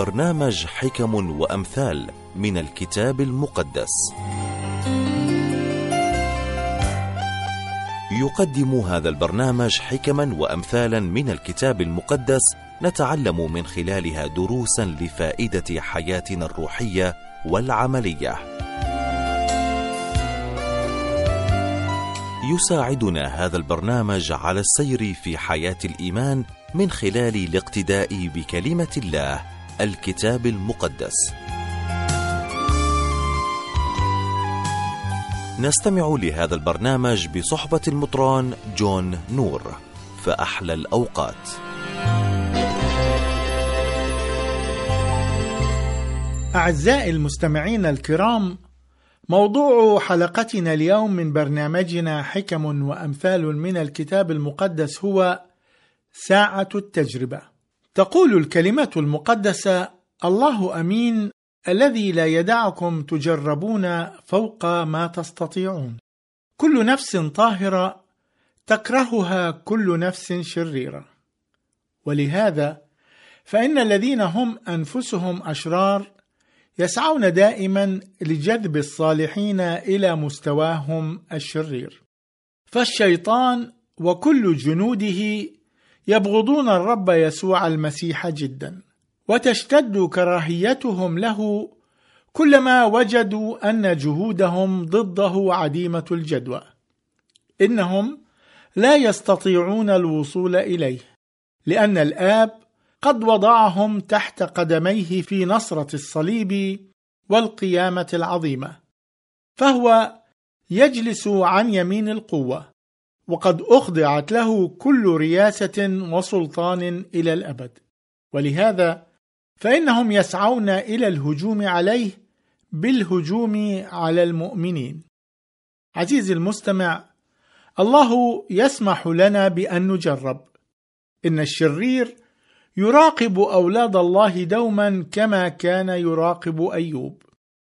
برنامج حكم وأمثال من الكتاب المقدس. يقدم هذا البرنامج حكما وأمثالا من الكتاب المقدس نتعلم من خلالها دروسا لفائدة حياتنا الروحية والعملية. يساعدنا هذا البرنامج على السير في حياة الإيمان من خلال الاقتداء بكلمة الله الكتاب المقدس. نستمع لهذا البرنامج بصحبة المطران جون نور. فأحلى الأوقات. أعزائي المستمعين الكرام، موضوع حلقتنا اليوم من برنامجنا حكم وأمثال من الكتاب المقدس هو ساعة التجربة. تقول الكلمة المقدسة: الله أمين الذي لا يدعكم تجربون فوق ما تستطيعون. كل نفس طاهرة تكرهها كل نفس شريرة. ولهذا فإن الذين هم أنفسهم أشرار يسعون دائما لجذب الصالحين إلى مستواهم الشرير. فالشيطان وكل جنوده يبغضون الرب يسوع المسيح جدا، وتشتد كراهيتهم له كلما وجدوا أن جهودهم ضده عديمة الجدوى. إنهم لا يستطيعون الوصول إليه، لأن الآب قد وضعهم تحت قدميه في نصرة الصليب والقيامة العظيمة، فهو يجلس عن يمين القوة، وقد أخضعت له كل رياسة وسلطان إلى الأبد. ولهذا فإنهم يسعون إلى الهجوم عليه بالهجوم على المؤمنين. عزيزي المستمع، الله يسمح لنا بأن نجرب. إن الشرير يراقب أولاد الله دوما كما كان يراقب أيوب،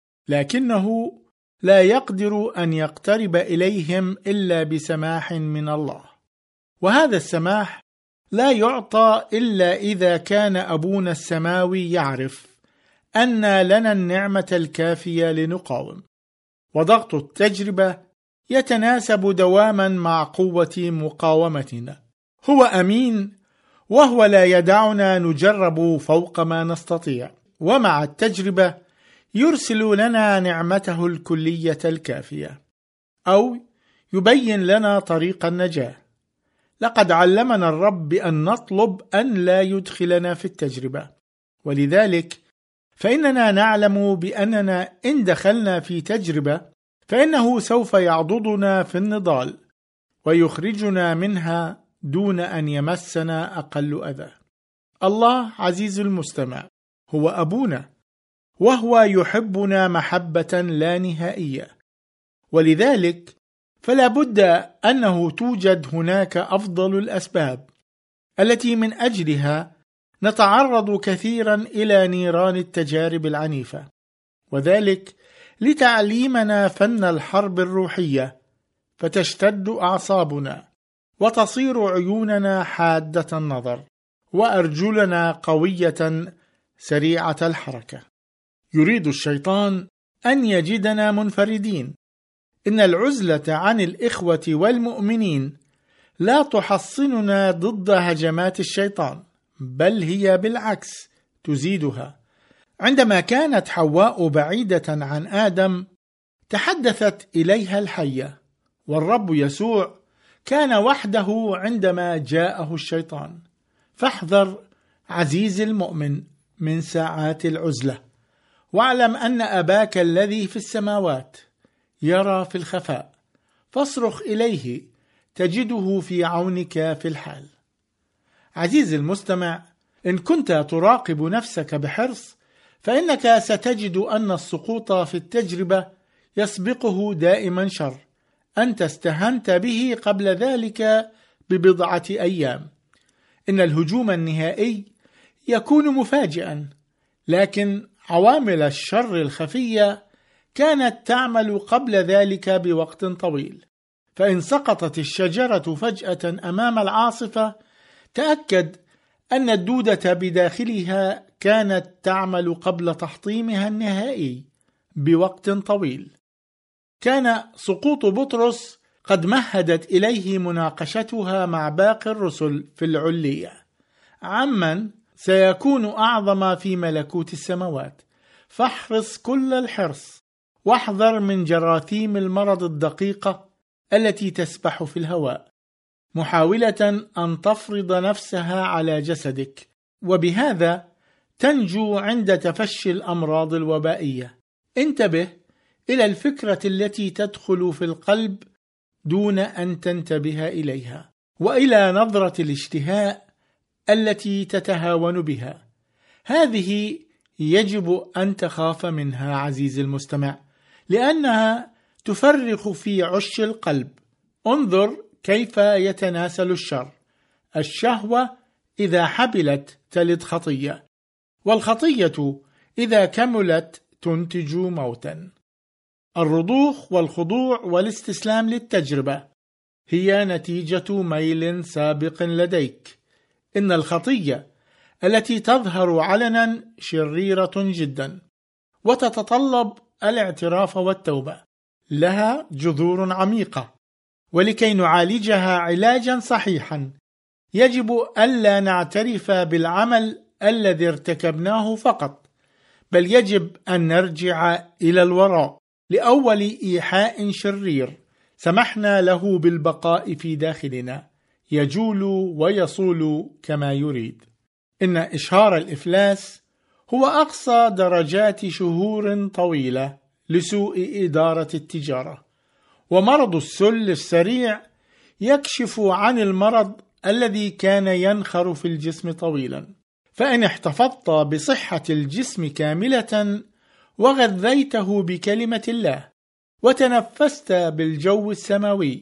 لكنه لا يقدر أن يقترب إليهم إلا بسماح من الله، وهذا السماح لا يعطى إلا إذا كان أبونا السماوي يعرف أن لنا النعمة الكافية لنقاوم. وضغط التجربة يتناسب دواما مع قوة مقاومتنا. هو أمين، وهو لا يدعنا نجرب فوق ما نستطيع، ومع التجربة يرسل لنا نعمته الكلية الكافية، أو يبين لنا طريق النجاة. لقد علمنا الرب بأن نطلب أن لا يدخلنا في التجربة، ولذلك فإننا نعلم بأننا إن دخلنا في تجربة فإنه سوف يعضدنا في النضال ويخرجنا منها دون أن يمسنا أقل أذى. الله عزيز المستمع هو أبونا، وهو يحبنا محبة لا نهائية، ولذلك فلا بد أنه توجد هناك أفضل الأسباب التي من أجلها نتعرض كثيرا إلى نيران التجارب العنيفة، وذلك لتعليمنا فن الحرب الروحية، فتشتد أعصابنا وتصير عيوننا حادة النظر وأرجلنا قوية سريعة الحركة. يريد الشيطان أن يجدنا منفردين. إن العزلة عن الإخوة والمؤمنين لا تحصننا ضد هجمات الشيطان، بل هي بالعكس تزيدها. عندما كانت حواء بعيدة عن آدم تحدثت إليها الحية، والرب يسوع كان وحده عندما جاءه الشيطان. فاحذر عزيزي المؤمن من ساعات العزلة، واعلم أن أباك الذي في السماوات يرى في الخفاء، فاصرخ إليه تجده في عونك في الحال. عزيزي المستمع، إن كنت تراقب نفسك بحرص فإنك ستجد أن السقوط في التجربة يسبقه دائما شر أنت استهنت به قبل ذلك ببضعة أيام. إن الهجوم النهائي يكون مفاجئا، لكن عوامل الشر الخفية كانت تعمل قبل ذلك بوقت طويل. فإن سقطت الشجرة فجأة أمام العاصفة، تأكد أن الدودة بداخلها كانت تعمل قبل تحطيمها النهائي بوقت طويل. كان سقوط بطرس قد مهدت إليه مناقشتها مع باقي الرسل في العلية عمن سيكون أعظم في ملكوت السماوات. فاحرص كل الحرص واحذر من جراثيم المرض الدقيقة التي تسبح في الهواء، محاولة أن تفرض نفسها على جسدك، وبهذا تنجو عند تفشي الأمراض الوبائية. انتبه إلى الفكرة التي تدخل في القلب دون أن تنتبه إليها، وإلى نظرة الاشتهاء التي تتهاون بها. هذه يجب أن تخاف منها عزيزي المستمع، لأنها تفرخ في عش القلب. انظر كيف يتناسل الشر. الشهوة إذا حبلت تلد خطية، والخطية إذا كملت تنتج موتا. الرضوخ والخضوع والاستسلام للتجربة هي نتيجة ميل سابق لديك. إن الخطية التي تظهر علنا شريرة جدا وتتطلب الاعتراف والتوبة، لها جذور عميقة، ولكي نعالجها علاجا صحيحا يجب ألا نعترف بالعمل الذي ارتكبناه فقط، بل يجب أن نرجع إلى الوراء لأول إيحاء شرير سمحنا له بالبقاء في داخلنا، يجول ويصول كما يريد. إن إشهار الإفلاس هو أقصى درجات شهور طويلة لسوء إدارة التجارة، ومرض السل السريع يكشف عن المرض الذي كان ينخر في الجسم طويلا. فإن احتفظت بصحة الجسم كاملة وغذيته بكلمة الله وتنفست بالجو السماوي،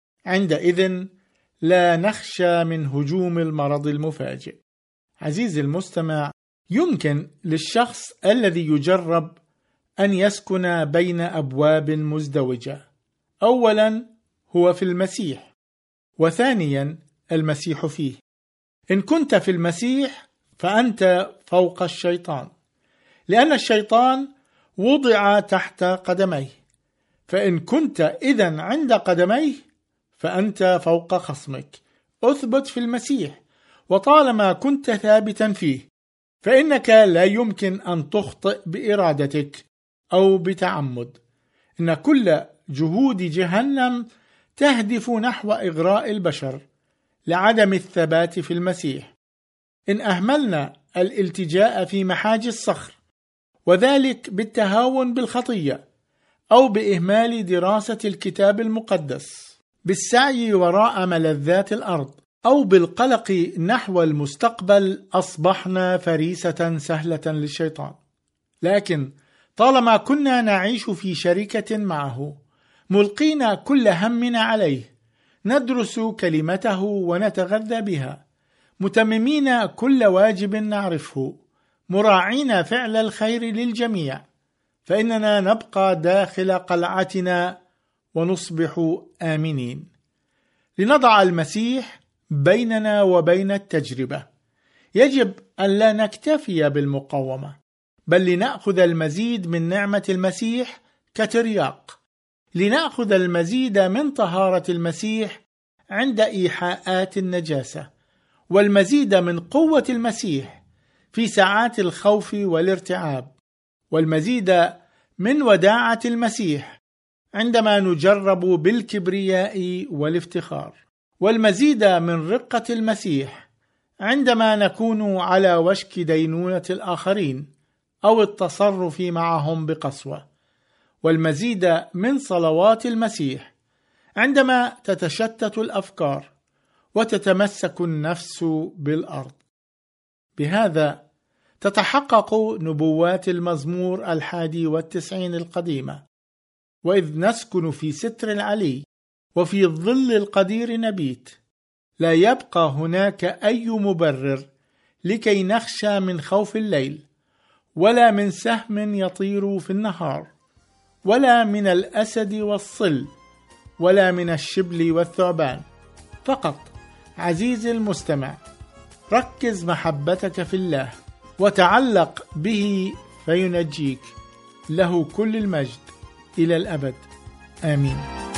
عندئذ لا نخشى من هجوم المرض المفاجئ. عزيزي المستمع، يمكن للشخص الذي يجرب أن يسكن بين أبواب مزدوجة. أولا هو في المسيح، وثانيا المسيح فيه. إن كنت في المسيح فأنت فوق الشيطان، لأن الشيطان وضع تحت قدميه. فإن كنت إذن عند قدميه فأنت فوق خصمك. أثبت في المسيح، وطالما كنت ثابتا فيه فإنك لا يمكن أن تخطئ بإرادتك أو بتعمد. إن كل جهود جهنم تهدف نحو إغراء البشر لعدم الثبات في المسيح. إن أهملنا الالتجاء في محاجي الصخر، وذلك بالتهاون بالخطية أو بإهمال دراسة الكتاب المقدس، بالسعي وراء ملذات الأرض، أو بالقلق نحو المستقبل، أصبحنا فريسة سهلة للشيطان. لكن طالما كنا نعيش في شركة معه، ملقين كل همنا عليه، ندرس كلمته ونتغذى بها، متممين كل واجب نعرفه، مراعين فعل الخير للجميع، فإننا نبقى داخل قلعتنا ونصبح آمنين. لنضع المسيح بيننا وبين التجربة، يجب أن لا نكتفي بالمقاومة، بل لنأخذ المزيد من نعمة المسيح كترياق، لنأخذ المزيد من طهارة المسيح عند إيحاءات النجاسة، والمزيد من قوة المسيح في ساعات الخوف والارتعاب، والمزيد من وداعة المسيح عندما نجرب بالكبرياء والافتخار، والمزيد من رقة المسيح عندما نكون على وشك دينونة الآخرين أو التصرف معهم بقسوة، والمزيد من صلوات المسيح عندما تتشتت الأفكار وتتمسك النفس بالأرض. بهذا تتحقق نبوات المزمور 91 القديمة: وإذ نسكن في ستر العلي وفي الظل القدير نبيت، لا يبقى هناك أي مبرر لكي نخشى من خوف الليل، ولا من سهم يطير في النهار، ولا من الأسد والصل، ولا من الشبل والثعبان. فقط عزيزي المستمع، ركز محبتك في الله وتعلق به فينجيك. له كل المجد إلى الأبد، آمين.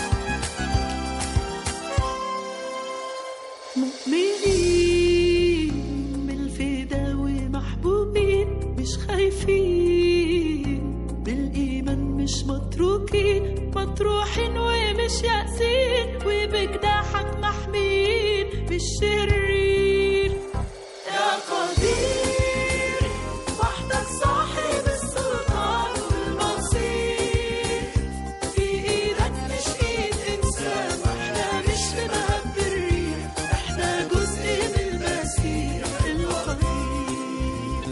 مؤمنين بالفدا ومحبوبين، مش خايفين بالإيمان، مش متروكين، مطروحين ومش يأسين، وبجناحك محمين بالشرير. يا قدير وحدك صاحب السلطان والمصير، في ايدك مش ايد انسان، واحنا مش في مهب الريح، احنا جزء من المسيح القدير.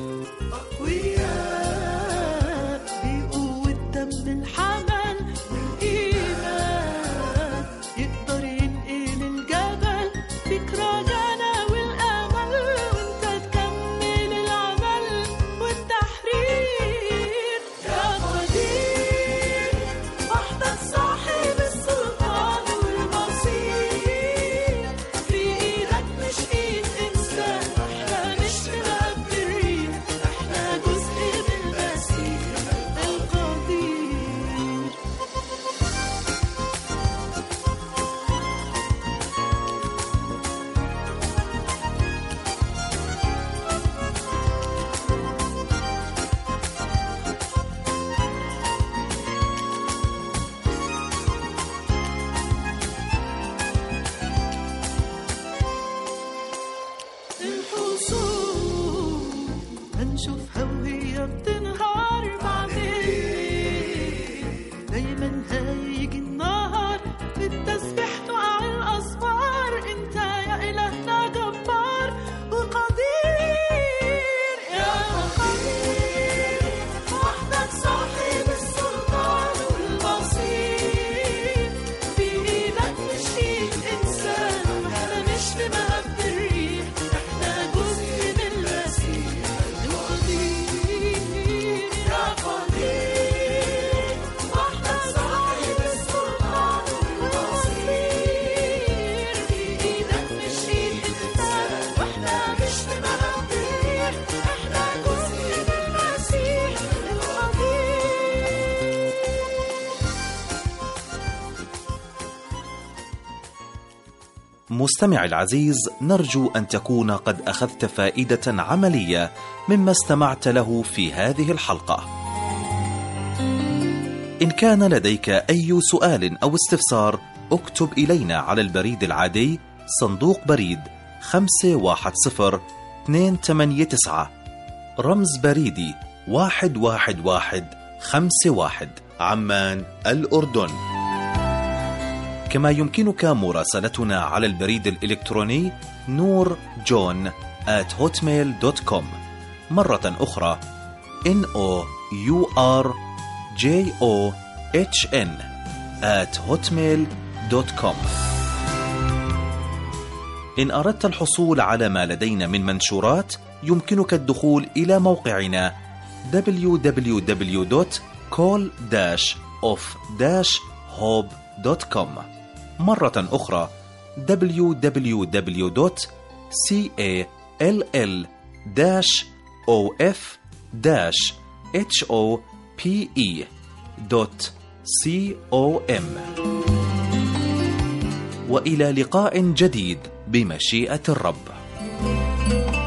اقوياء بقوة دم الحمل والايمان، يقدر ينقل الجبل، فيك رجانا والامل، وانت تكمل العمل والتحرير. يا قدير وحدك صاحب السلطان والمصير، في ايدك مش ايد انسان، واحنا مش في مهب الريح، احنا جزء من المسيح القدير. الحصول هنشوفها وهي بتنهار بعدين، دايما هيجي النهار بالتسبيح تقع الأسوار. انت يا إلهنا جبار وقدير. يا قدير وحدك صاحب السلطان والمصير، في ايدك مش ايد انسان، واحنا مش في مهب الريح، احنا جزء من المسيح القدير. يا قدير وحدك صاحب السلطان والمصير، في ايدك مش ايد انسان، واحنا مش في مهب الريح، احنا جزء من المسيح القدير. مستمع العزيز، نرجو أن تكون قد أخذت فائدة عملية مما استمعت له في هذه الحلقة. إن كان لديك أي سؤال أو استفسار، اكتب إلينا على البريد العادي صندوق بريد 510-289 رمز بريدي 11151 عمان الأردن. كما يمكنك مراسلتنا على البريد الإلكتروني noorjohn@hotmail.com. مرة أخرى noorjohn@hotmail.com. إن أردت الحصول على ما لدينا من منشورات، يمكنك الدخول إلى موقعنا www.call-of-hope.com. مرة أخرى www.call-of-hope.com. وإلى لقاء جديد بمشيئة الرب.